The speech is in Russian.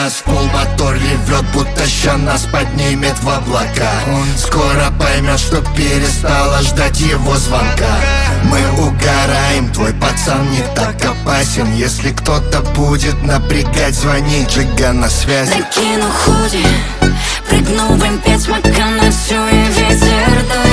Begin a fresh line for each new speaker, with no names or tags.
нас пол мотор ревет, будто ща нас поднимет в облака. Он скоро поймет, что перестала ждать его звонка. Мы угораем, твой пацан не так опасен. Если кто-то будет напрягать, звони, Джига на связи.
Накину худи, прыгну в М5, смока на всю и ветер дует.